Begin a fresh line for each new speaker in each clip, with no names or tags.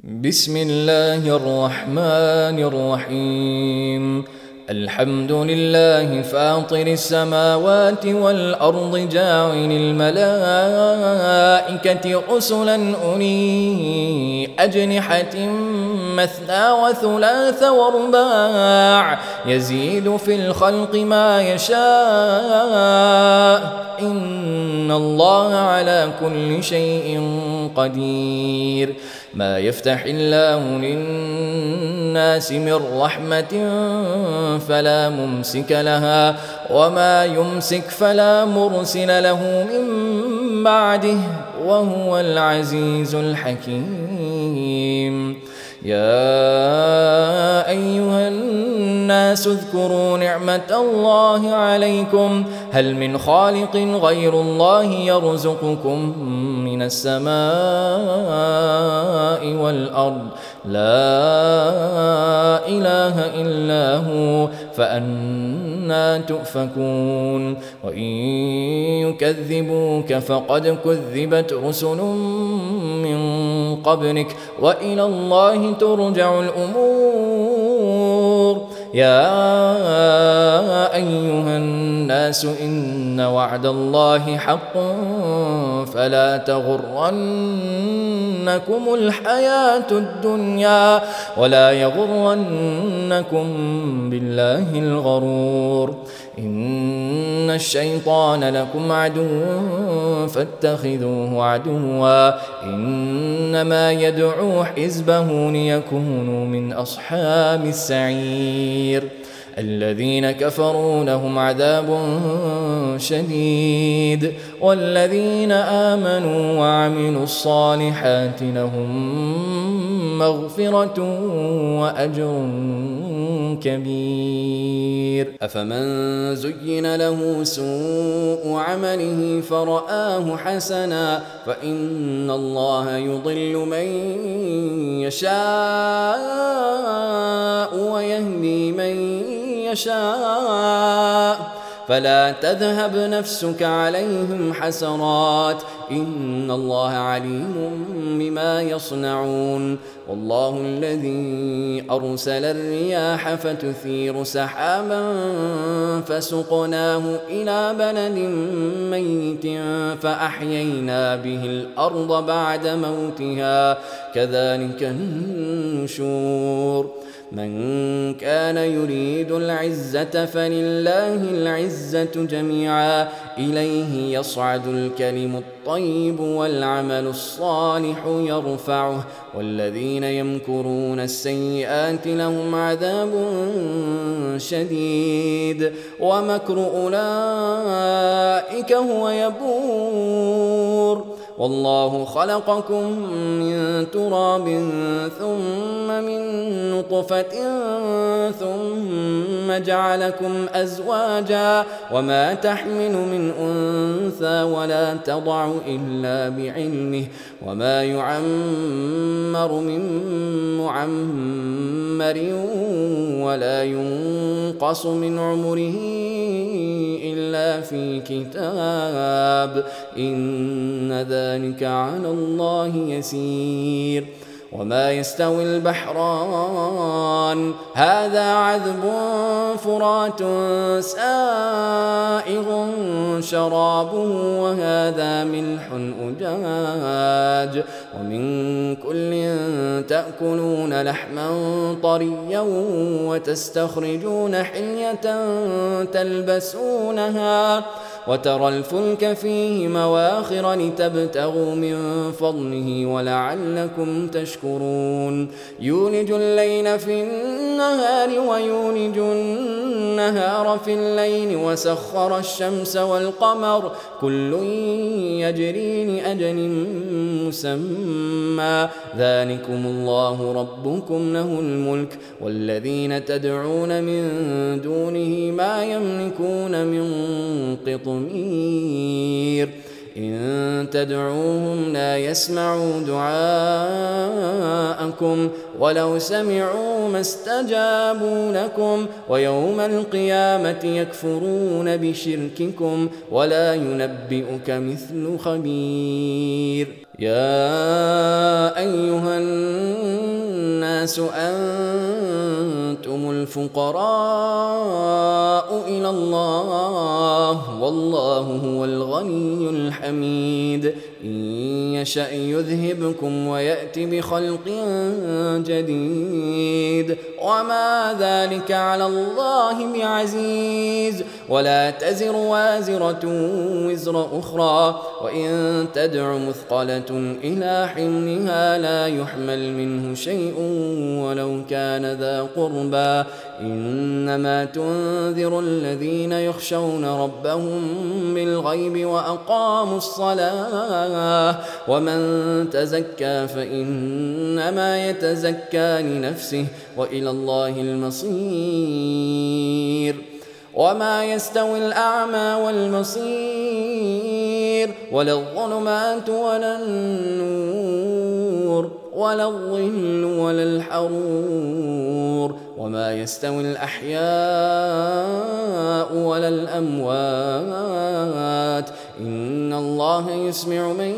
بسم الله الرحمن الرحيم. الحمد لله فاطر السماوات والأرض جاعل الملائكة رسلا أولي أجنحة مثنى وثلاث ورباع يزيد في الخلق ما يشاء إن الله على كل شيء قدير. ما يفتح الله للناس من رحمة فلا ممسك لها وما يمسك فلا مرسل له من بعده وهو العزيز الحكيم. يا أيها الناس اذكروا نعمة الله عليكم هل من خالق غير الله يرزقكم من السماء والأرض لا إله إلا هو فأنى تؤفكون. وإن يكذبوك فقد كذبت رسل من قبلك وإلى الله ترجع الأمور. يا أيها الناس إن وعد الله حق فلا تغرنكم الحياة الدنيا ولا يغرنكم بالله الغرور. إن الشيطان لكم عدو فاتخذوه عدوا إنما يدعو حزبه ليكونوا من أصحاب السعير. الذين كفروا لهم عذاب شديد والذين آمنوا وعملوا الصالحات لهم مغفرة وأجر كبير. أفمن زين له سوء عمله فرآه حسنا فإن الله يضل من يشاء ويهدي من يشاء فلا تذهب نفسك عليهم حسرات إن الله عليم بما يصنعون. والله الذي أرسل الرياح فتثير سحابا فسقناه إلى بلد ميت فأحيينا به الأرض بعد موتها كذلك النشور. من كان يريد العزة فلله العزة جميعا إليه يصعد الكلم الطيب والعمل الصالح يرفعه والذين يمكرون السيئات لهم عذاب شديد ومكر أولئك هو يبور. والله خلقكم من تراب ثم من نطفة ثم جعلكم أزواجا وما تحمل من أنثى ولا تضع إلا بعلمه وما يعمر من معمر ولا ينقص من عمره إلا في كتاب إن ذلك على الله يسير. وما يستوي البحران هذا عذب فرات سائغ شرابه وهذا ملح أجاج ومن كل تأكلون لحما طريا وتستخرجون حلية تلبسونها وترى الفلك فيه مواخر لتبتغوا من فضله ولعلكم تشكرون. يولج الليل في النهار ويولج النهار في الليل وسخر الشمس والقمر كل يجري لأجل مسمى ذلكم الله ربكم له الملك والذين تدعون من دونه ما يملكون من قطمير. إن تدعوهم لا يسمعوا دعاءكم ولو سمعوا ما استجابوا لكم ويوم القيامة يكفرون بشرككم ولا ينبئك مثل خبير. يا أيها الناس الناس أنتم الفقراء إلى الله والله هو الغني الحميد إن يشأ يذهبكم ويأتي بخلق جديد وما ذلك على الله بعزيز ولا تزر وازرة وزر أخرى وإن تدع مثقلة إلى حملها لا يحمل منه شيء ولو كان ذا قربى إنما تنذر الذين يخشون ربهم بالغيب وأقاموا الصلاة ومن تزكى فإنما يتزكى لنفسه وإلى الله المصير وما يستوي الأعمى والبصير ولا الظلمات ولا النور ولا الظل ولا الحرور وما يستوي الأحياء ولا الأموات إن الله يسمع من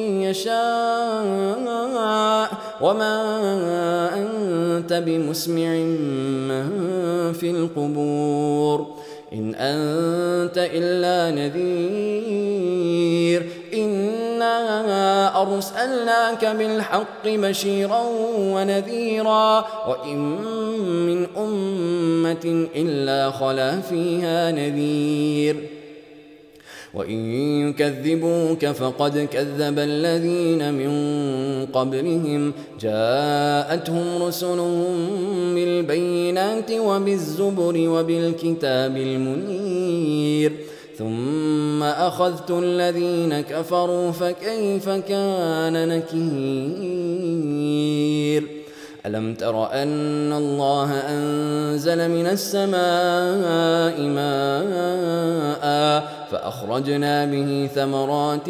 يشاء وما أنت بمسمع من في القبور إن أنت إلا نذير إنا أرسلناك بالحق بشيرا ونذيرا وإن من أمة إلا خلا فيها نذير وإن يكذبوك فقد كذب الذين من قبلهم جاءتهم رسلهم بالبينات وبالزبر وبالكتاب المنير ثم أخذت الذين كفروا فكيف كان نكير ألم تر أن الله أنزل من السماء ماء فأخرجنا به ثمرات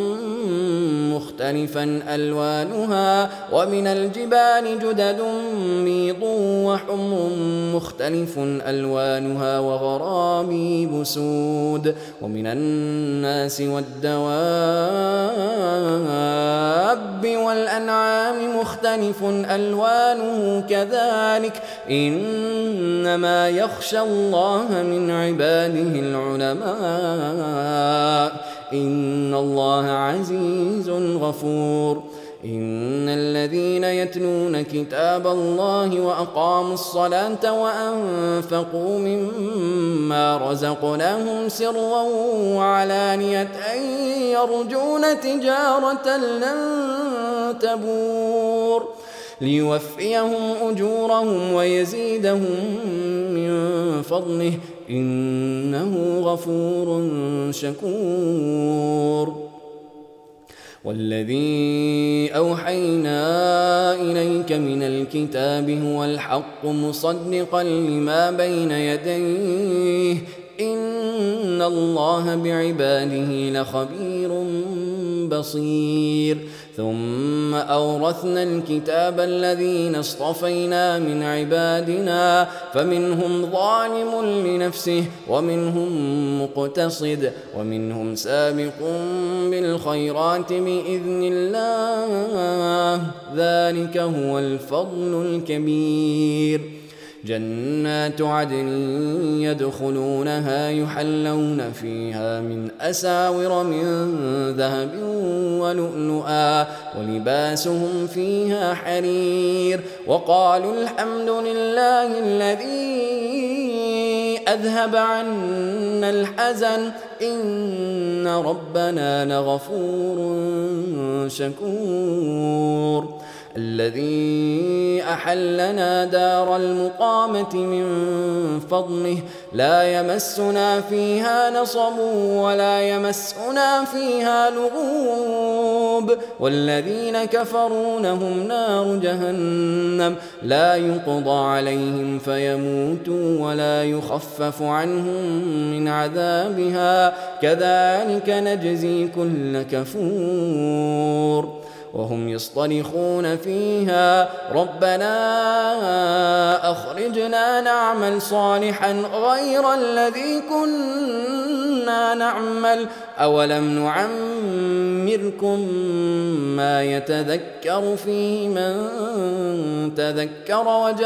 مختلفا ألوانها ومن الجبال جدد بيض وحمر مختلف ألوانها وغرابيب سود ومن الناس والدواب والأنعام مختلف ألوانه كذلك إنما يخشى الله من عباده العلماء إن الله عزيز غفور إن الذين يتلون كتاب الله وأقاموا الصلاة وأنفقوا مما رزقناهم سرا وعلانية يرجون تجارة لن تبور ليوفيهم أجورهم ويزيدهم من فضله إنه غفور شكور والذي أوحينا إليك من الكتاب هو الحق مصدقا لما بين يديه إن الله بعباده لخبير بصير ثم أورثنا الكتاب الذين اصطفينا من عبادنا فمنهم ظالم لنفسه ومنهم مقتصد ومنهم سابق بالخيرات بإذن الله ذلك هو الفضل الكبير جنات عدن يدخلونها يحلون فيها من أساور من ذهب ولؤلؤا ولباسهم فيها حرير وقالوا الحمد لله الذي أذهب عنا الحزن إن ربنا لغفور شكور الذي أحلنا دار المقامة من فضله لا يمسنا فيها نصب ولا يمسنا فيها لغوب والذين كفروا لهم نار جهنم لا يقضى عليهم فيموتوا ولا يخفف عنهم من عذابها كذلك نجزي كل كفور وهم يصطرخون فيها ربنا أخرجنا نعمل صالحا غير الذي كنا نعمل أولم نعمركم ما يتذكر فيه من تذكر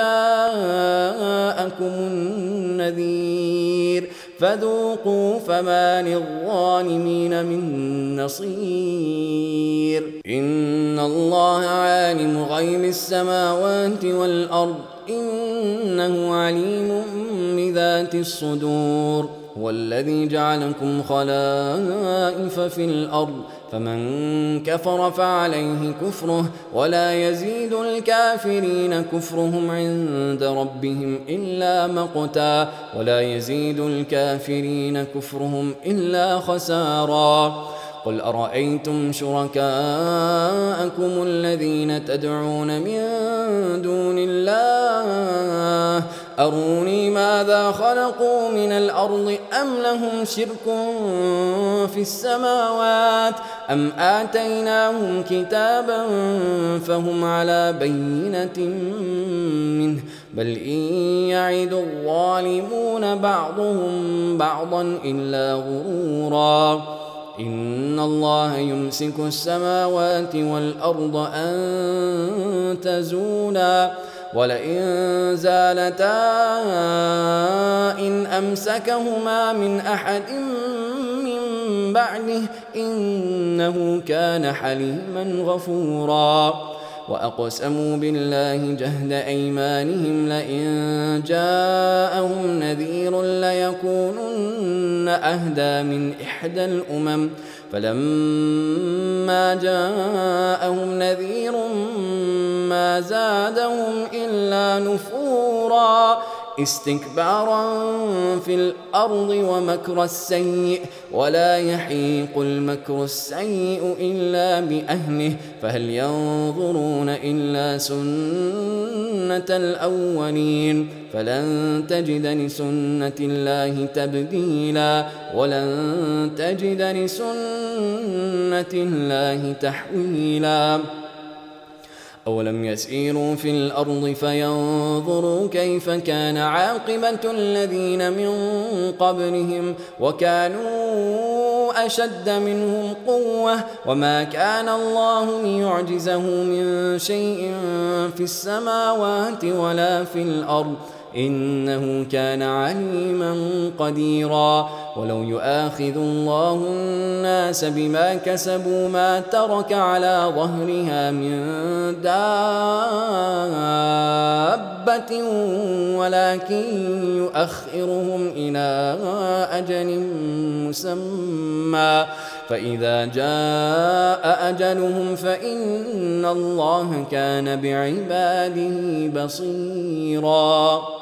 وجاءكم النذير فذوقوا فما للظالمين من نصير إن الله عالم غيب السماوات والأرض إنه عليم بذات الصدور هو الذي جعلكم خلائف في الأرض فمن كفر فعليه كفره ولا يزيد الكافرين كفرهم عند ربهم إلا مقتا ولا يزيد الكافرين كفرهم إلا خسارا قل أرأيتم شركاءكم الذين تدعون من دون الله أروني ماذا خلقوا من الأرض أم لهم شرك في السماوات أم آتيناهم كتابا فهم على بينة منه بل إن يعد الظالمون بعضهم بعضا إلا غرورا إن الله يمسك السماوات والأرض أن تزولا ولئن زالتا إن أمسكهما من أحد من بعده إنه كان حليما غفورا وأقسموا بالله جهد أيمانهم لئن جاءهم نذير ليكونن أهدى من إحدى الأمم فلما جاءهم نذير ما زادهم إلا نفورا استكبارا في الأرض ومكر السيء ولا يحيق المكر السيء إلا بأهله فهل ينظرون إلا سنة الأولين فلن تجد لسنة الله تبديلا ولن تجد لسنة الله تحويلا أولم يسيروا في الأرض فينظروا كيف كان عاقبة الذين من قبلهم وكانوا أشد منهم قوة وما كان الله ليعجزه من شيء في السماوات ولا في الأرض إنه كان عليما قديرا ولو يؤاخذ الله الناس بما كسبوا ما ترك على ظهرها من دابة ولكن يؤخرهم إلى أجل مسمى فإذا جاء أجلهم فإن الله كان بعباده بصيرا